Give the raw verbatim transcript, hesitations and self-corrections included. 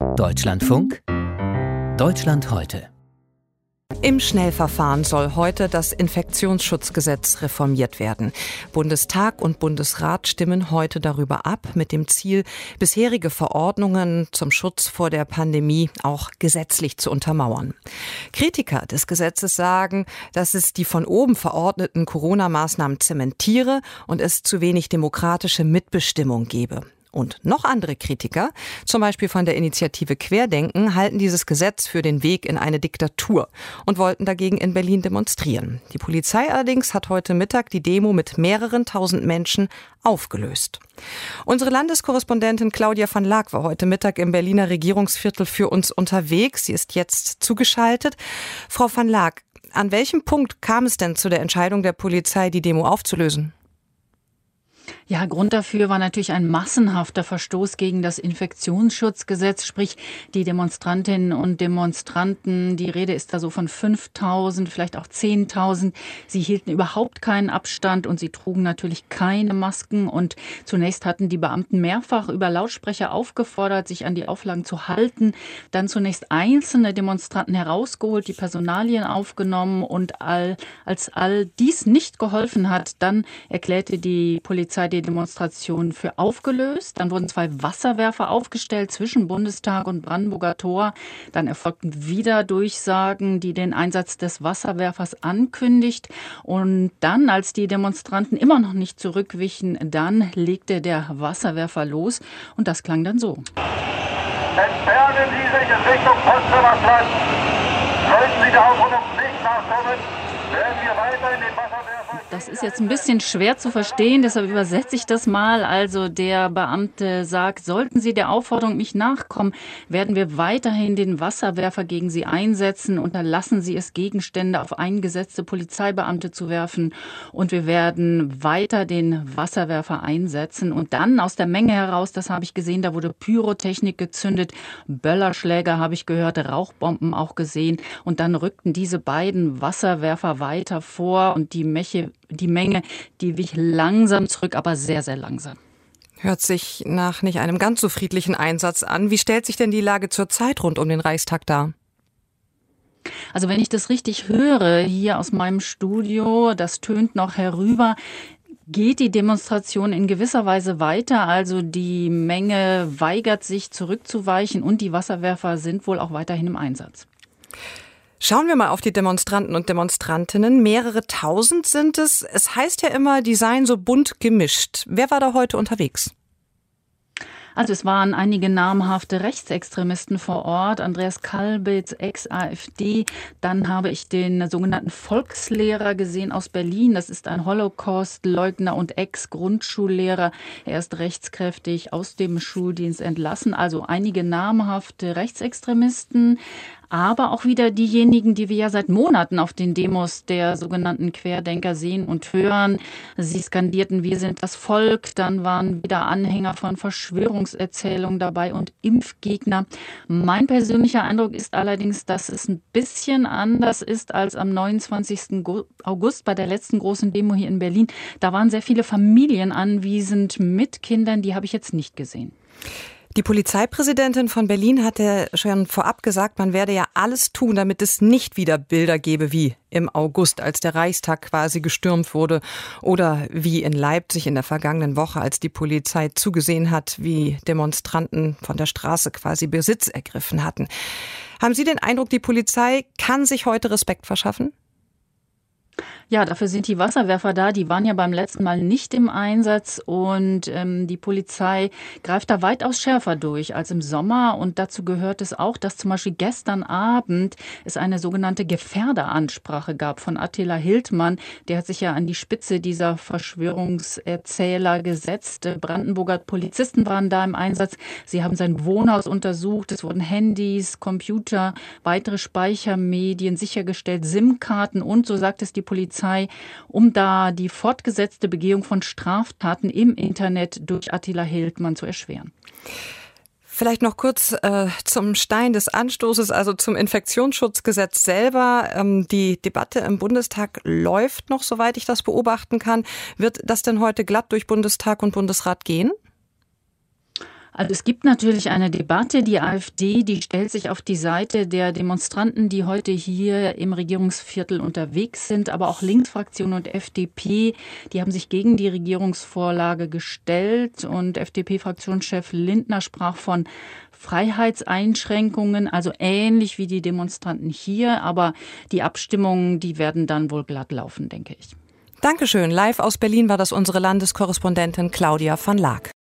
Deutschlandfunk Deutschland heute. Im Schnellverfahren soll heute das Infektionsschutzgesetz reformiert werden. Bundestag und Bundesrat stimmen heute darüber ab, mit dem Ziel, bisherige Verordnungen zum Schutz vor der Pandemie auch gesetzlich zu untermauern. Kritiker des Gesetzes sagen, dass es die von oben verordneten Corona-Maßnahmen zementiere und es zu wenig demokratische Mitbestimmung gebe. Und noch andere Kritiker, zum Beispiel von der Initiative Querdenken, halten dieses Gesetz für den Weg in eine Diktatur und wollten dagegen in Berlin demonstrieren. Die Polizei allerdings hat heute Mittag die Demo mit mehreren tausend Menschen aufgelöst. Unsere Landeskorrespondentin Claudia van Laak war heute Mittag im Berliner Regierungsviertel für uns unterwegs. Sie ist jetzt zugeschaltet. Frau van Laak, an welchem Punkt kam es denn zu der Entscheidung der Polizei, die Demo aufzulösen? Ja, Grund dafür war natürlich ein massenhafter Verstoß gegen das Infektionsschutzgesetz, sprich die Demonstrantinnen und Demonstranten. Die Rede ist da so von fünftausend, vielleicht auch zehntausend. Sie hielten überhaupt keinen Abstand und sie trugen natürlich keine Masken. Und zunächst hatten die Beamten mehrfach über Lautsprecher aufgefordert, sich an die Auflagen zu halten. Dann zunächst einzelne Demonstranten herausgeholt, die Personalien aufgenommen. Und all, als all dies nicht geholfen hat, dann erklärte die Polizei die Demonstration für aufgelöst. Dann wurden zwei Wasserwerfer aufgestellt zwischen Bundestag und Brandenburger Tor. Dann erfolgten wieder Durchsagen, die den Einsatz des Wasserwerfers ankündigt. Und dann, als die Demonstranten immer noch nicht zurückwichen, dann legte der Wasserwerfer los. Und das klang dann so. Entfernen Sie sich in Richtung Potsdamer Platz. Sollten Sie der Aufforderung nicht nachkommen, werden wir weiter in den Wasserwerfer... Das ist jetzt ein bisschen schwer zu verstehen, deshalb übersetze ich das mal. Also der Beamte sagt, sollten Sie der Aufforderung nicht nachkommen, werden wir weiterhin den Wasserwerfer gegen Sie einsetzen. Unterlassen Sie es, Gegenstände auf eingesetzte Polizeibeamte zu werfen. Und wir werden weiter den Wasserwerfer einsetzen. Und dann aus der Menge heraus, das habe ich gesehen, da wurde Pyrotechnik gezündet, Böllerschläger habe ich gehört, Rauchbomben auch gesehen. Und dann rückten diese beiden Wasserwerfer weiter vor und die Mäche Die Menge, die wich langsam zurück, aber sehr, sehr langsam. Hört sich nach nicht einem ganz so friedlichen Einsatz an. Wie stellt sich denn die Lage zurzeit rund um den Reichstag dar? Also wenn ich das richtig höre, hier aus meinem Studio, das tönt noch herüber, geht die Demonstration in gewisser Weise weiter. Also die Menge weigert sich zurückzuweichen und die Wasserwerfer sind wohl auch weiterhin im Einsatz. Schauen wir mal auf die Demonstranten und Demonstrantinnen. Mehrere tausend sind es. Es heißt ja immer, die seien so bunt gemischt. Wer war da heute unterwegs? Also es waren einige namhafte Rechtsextremisten vor Ort. Andreas Kalbitz, Ex-AfD. Dann habe ich den sogenannten Volkslehrer gesehen aus Berlin. Das ist ein Holocaust-Leugner und Ex-Grundschullehrer. Er ist rechtskräftig aus dem Schuldienst entlassen. Also einige namhafte Rechtsextremisten. Aber auch wieder diejenigen, die wir ja seit Monaten auf den Demos der sogenannten Querdenker sehen und hören. Sie skandierten, wir sind das Volk. Dann waren wieder Anhänger von Verschwörungserzählungen dabei und Impfgegner. Mein persönlicher Eindruck ist allerdings, dass es ein bisschen anders ist als am neunundzwanzigsten August bei der letzten großen Demo hier in Berlin. Da waren sehr viele Familien anwesend mit Kindern, die habe ich jetzt nicht gesehen. Die Polizeipräsidentin von Berlin hatte schon vorab gesagt, man werde ja alles tun, damit es nicht wieder Bilder gebe wie im August, als der Reichstag quasi gestürmt wurde, oder wie in Leipzig in der vergangenen Woche, als die Polizei zugesehen hat, wie Demonstranten von der Straße quasi Besitz ergriffen hatten. Haben Sie den Eindruck, die Polizei kann sich heute Respekt verschaffen? Ja, dafür sind die Wasserwerfer da. Die waren ja beim letzten Mal nicht im Einsatz und ähm, die Polizei greift da weitaus schärfer durch als im Sommer. Und dazu gehört es auch, dass zum Beispiel gestern Abend es eine sogenannte Gefährderansprache gab von Attila Hildmann. Der hat sich ja an die Spitze dieser Verschwörungserzähler gesetzt. Brandenburger Polizisten waren da im Einsatz. Sie haben sein Wohnhaus untersucht. Es wurden Handys, Computer, weitere Speichermedien sichergestellt, SIM-Karten und, so sagt es die Polizei, um da die fortgesetzte Begehung von Straftaten im Internet durch Attila Hildmann zu erschweren. Vielleicht noch kurz äh, zum Stein des Anstoßes, also zum Infektionsschutzgesetz selber. Ähm, die Debatte im Bundestag läuft noch, soweit ich das beobachten kann. Wird das denn heute glatt durch Bundestag und Bundesrat gehen? Also es gibt natürlich eine Debatte. Die AfD, die stellt sich auf die Seite der Demonstranten, die heute hier im Regierungsviertel unterwegs sind. Aber auch Linksfraktion und F D P, die haben sich gegen die Regierungsvorlage gestellt. Und F D P-Fraktionschef Lindner sprach von Freiheitseinschränkungen, also ähnlich wie die Demonstranten hier. Aber die Abstimmungen, die werden dann wohl glatt laufen, denke ich. Dankeschön. Live aus Berlin war das unsere Landeskorrespondentin Claudia van Laak.